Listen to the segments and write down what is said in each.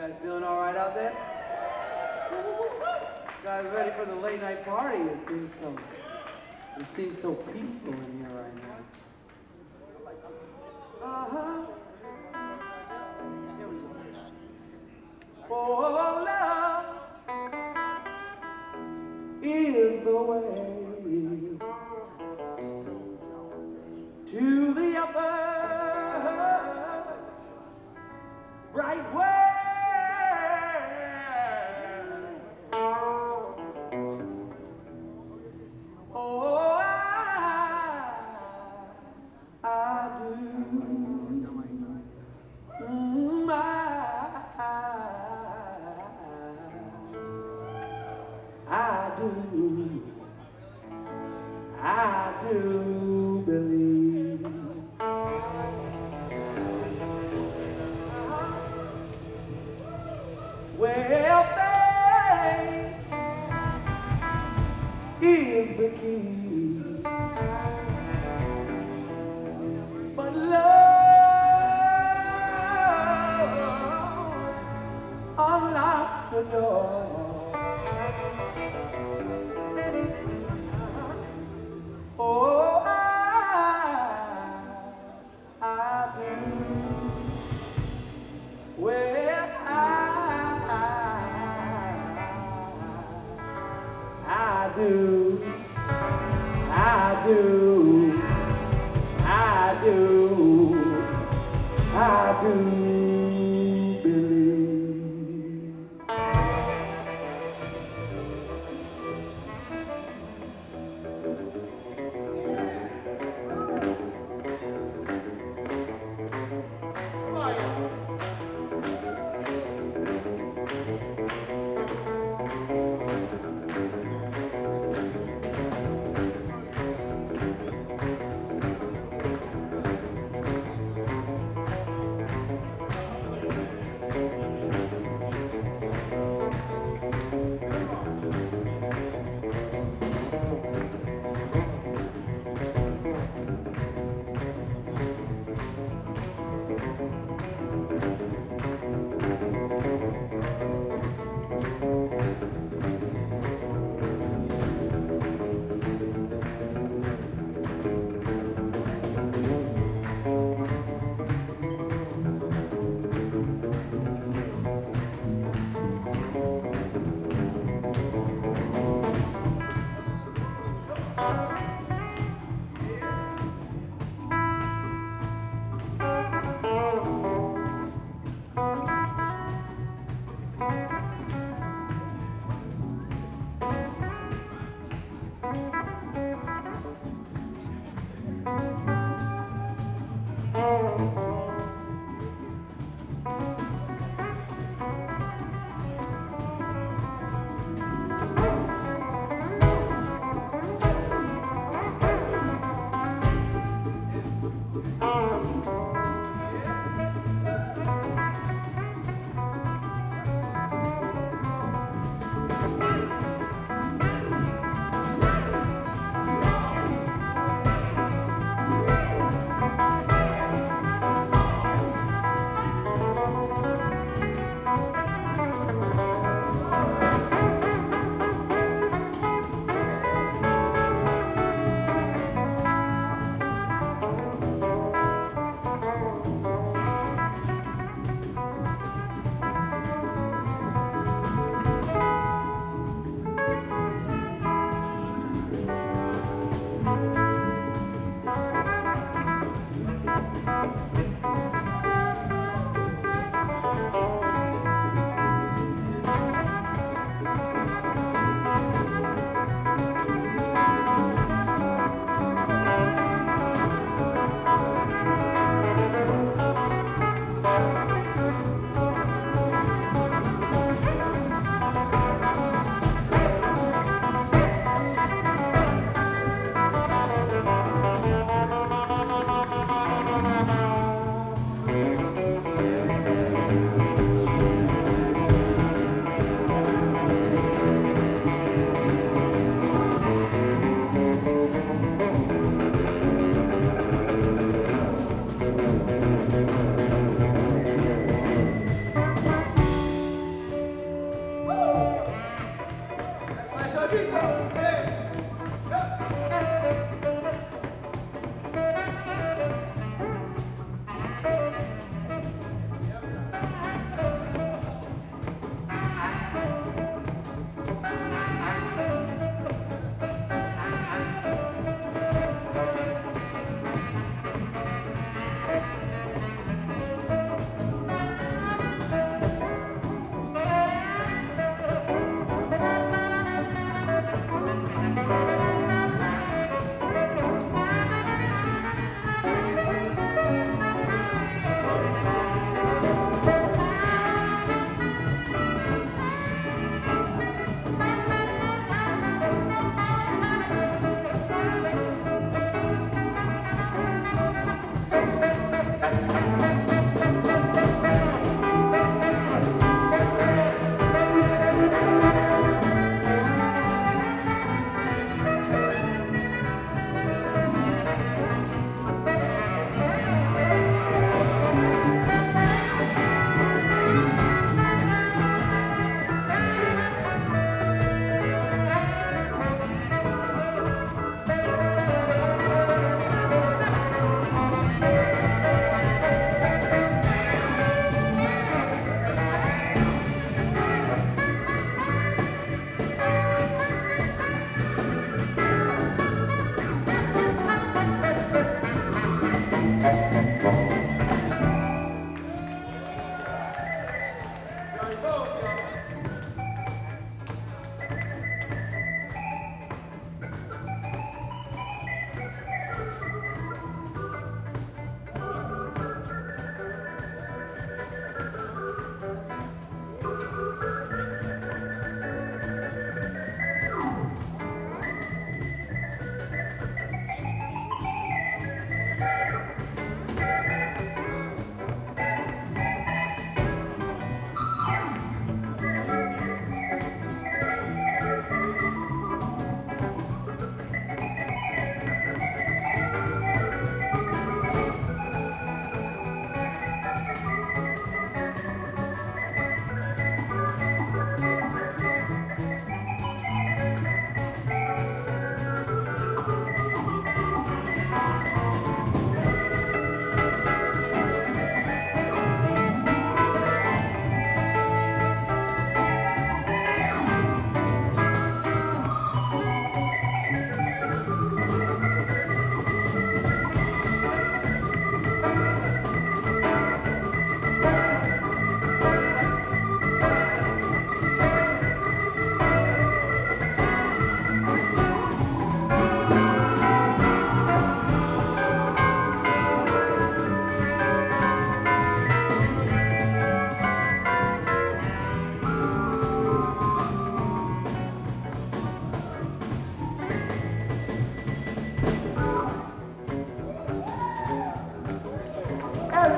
guys feeling all right out there? Guys ready for the late night party? It seems so peaceful in here right now. Oh, love is the way to the upper bright way. Oh, I do. I do believe. Well, faith is the key, but love unlocks the door. Oh, I do. Well, I do. I do. I do. I do believe.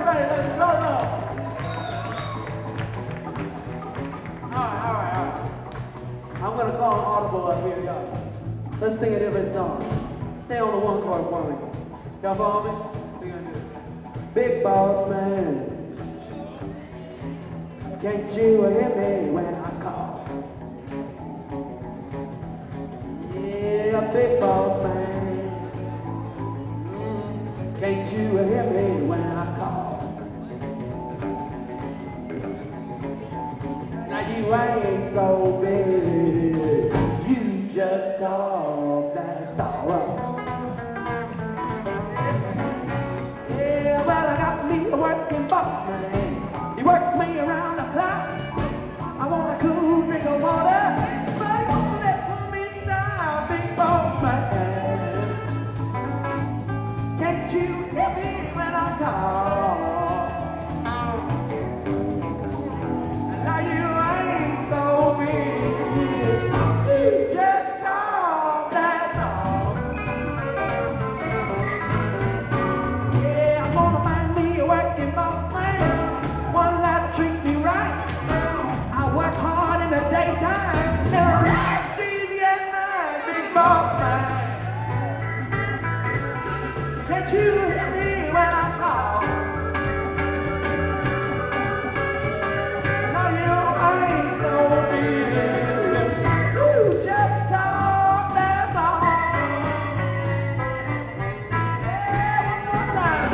everybody, let's go. All right. I'm gonna call an audible up here, y'all. Let's sing a different song. Stay on the one chord for me. Y'all follow me? We're gonna do it. Big boss man, can't you hear me when I call? Yeah, big boss man, can't you hear me when I call? Now you ain't so big, you just talk, that's all right. Yeah, well I got me a working boss man, he works me around the clock. I want a cool drink of water, but he won't let me stop, big boss man. Can't you hear me when I call? And now you ain't so big, you just talk, that's all. Yeah, I'm gonna find me a working boss man, one that'll treat me right. I work hard in the daytime, never rest easy at night, big boss man. Can't you hear me when I call? Now you ain't so big, you just talk, that's all. Yeah, one more time.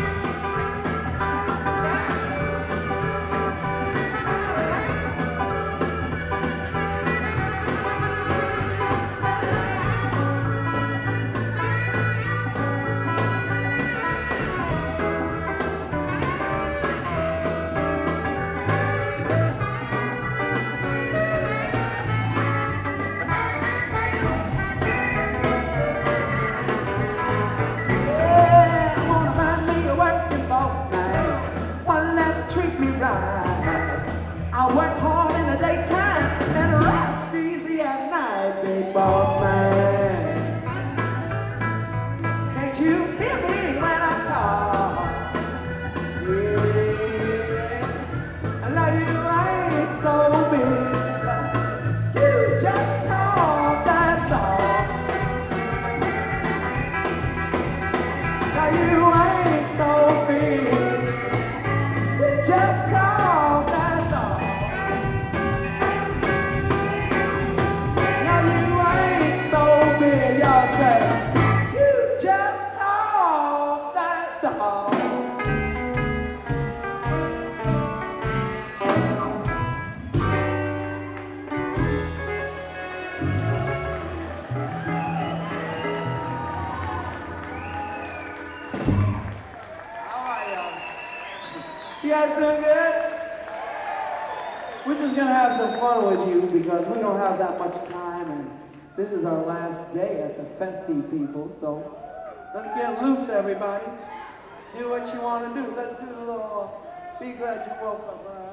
Yeah, I wanna find me a working boss man, one that'll treat me right. I work hard in the daytime and rest easy at night, big boss man. Can't you hear me when I call? Yeah, I know you ain't so big, you just talk, that's all. Now you ain't so big, you just talk, that's all. Now you ain't so big, y'all say, you just talk, that's all. You guys doing good? We're just gonna have some fun with you because we don't have that much time and this is our last day at the Festi, people, so let's get loose, everybody. Do what you wanna do. Let's do the little, be glad you woke up.